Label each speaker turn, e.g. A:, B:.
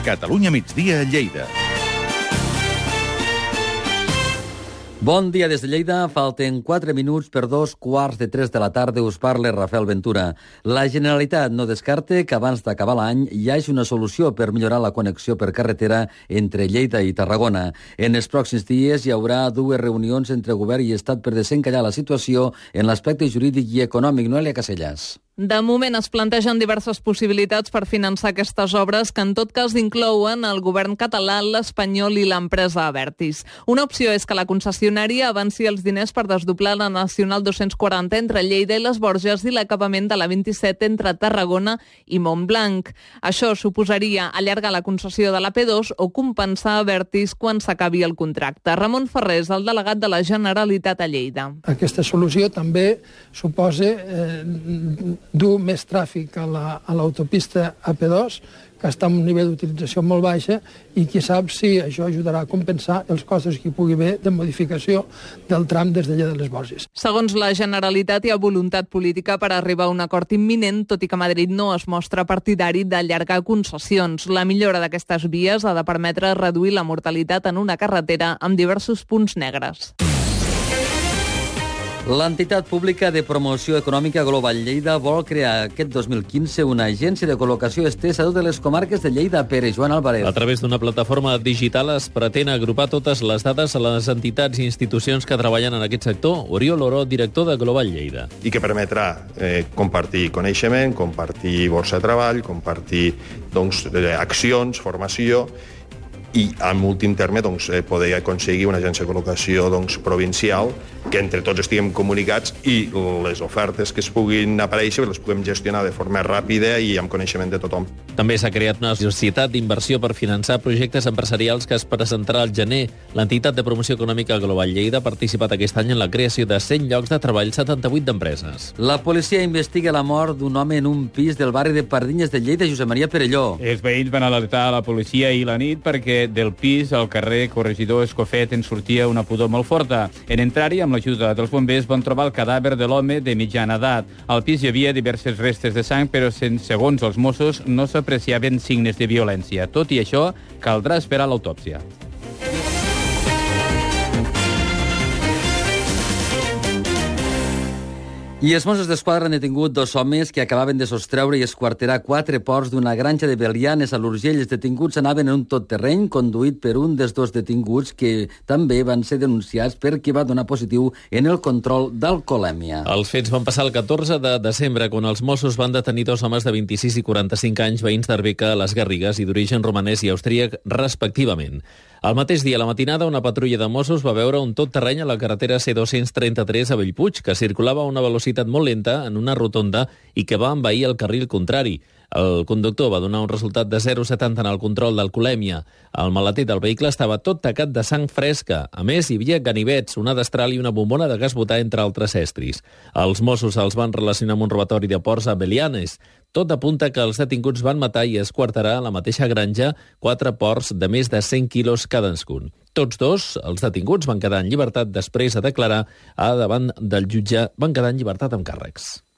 A: Catalunya migdia a Lleida.
B: Bon dia des de Lleida. Falten 4 minuts per 2:15 de la tarda. Us parla Rafael Ventura. La Generalitat no descarta que abans d'acabar l'any hi hagi una solució per millorar la connexió per carretera entre Lleida i Tarragona. En els pròxims dies hi haurà 2 reunions entre govern i Estat per desencallar la situació en l'aspecte jurídic i econòmic. Noelia Casellas.
C: De moment es plantegen diverses possibilitats per finançar aquestes obres que en tot cas inclouen el govern català, l'espanyol i l'empresa Abertis. Una opció és que la concessionària avanci els diners per desdoblar la Nacional 240 entre Lleida i les Borges i l'acabament de la 27 entre Tarragona i Montblanc. Això suposaria allargar la concessió de la P2 o compensar Abertis quan s'acabi el contracte. Ramon Ferrer és el delegat de la Generalitat a Lleida.
D: Aquesta solució també suposa dur més tràfic a l'autopista AP2, que està en un nivell d'utilització molt baixa, i qui sap si això ajudarà a compensar els costos que hi pugui haver de modificació del tram des de Lleida de les Borges.
C: Segons la Generalitat, hi ha voluntat política per arribar a un acord imminent, tot i que Madrid no es mostra partidari d'allargar concessions. La millora d'aquestes vies ha de permetre reduir la mortalitat en una carretera amb diversos punts negres.
B: L'entitat pública de promoció econòmica Global Lleida vol crear aquest 2015 una agència de col·locació estesa a totes les comarques de Lleida. Pere Joan Álvarez.
E: A través d'una plataforma digital es pretén agrupar totes les dades a les entitats i institucions que treballen en aquest sector. Oriol Oró, director de Global Lleida.
F: I que permetrà compartir coneixement, compartir borsa de treball, compartir accions, formació, i en últim terme poder aconseguir una agència de col·locació provincial que entre tots estiguem comunicats i les ofertes que es puguin aparèixer les puguem gestionar de forma ràpida i amb coneixement de tothom.
E: També s'ha creat una societat d'inversió per finançar projectes empresarials que es presentarà al gener. L'entitat de promoció econòmica Global Lleida ha participat aquest any en la creació de 100 llocs de treball, 78 d'empreses.
B: La policia investiga la mort d'un home en un pis del barri de Pardinyes de Lleida. Josep Maria Perelló.
G: Els veïns van alertar a la policia ahir la nit perquè del pis al carrer Corregidor Escofet en sortia una pudor molt forta. En entrar-hi, amb l'ajuda dels bombers, van trobar el cadàver de l'home de mitjana edat. Al pis hi havia diverses restes de sang, però segons els Mossos no s'apreciaven signes de violència. Tot i això, caldrà esperar l'autòpsia.
B: I els Mossos d'Esquadra han detingut 2 homes que acabaven de sostreure i esquarterar 4 porcs d'una granja de Belianes a l'Urgell. Els detinguts anaven en un tot-terreny conduït per un dels 2 detinguts que també van ser denunciats perquè va donar positiu en el control d'alcoholèmia.
E: Els fets van passar el 14 de desembre, quan els Mossos van detenir 2 homes de 26 i 45 anys, veïns d'Arbeca, les Garrigues i d'origen romanès i austríac, respectivament. El mateix dia, a la matinada, una patrulla de Mossos va veure un tot-terreny a la carretera C233 a Bellpuig, que circulava a una velocitat molt lenta en una rotonda i que va envair el carril contrari. El conductor va donar un resultat de 0,70 en el control d'alcoholèmia. El maleter del vehicle estava tot tacat de sang fresca. A més, hi havia ganivets, una destral i una bombona de gas butà, entre altres estris. Els Mossos els van relacionar amb un robatori de porcs a Belianes. Tot apunta que els detinguts van matar i esquarterar a la mateixa granja 4 porcs de més de 100 quilos cadascun. Tots 2, els detinguts, van quedar en llibertat després de declarar davant del jutge, van quedar en llibertat amb càrrecs.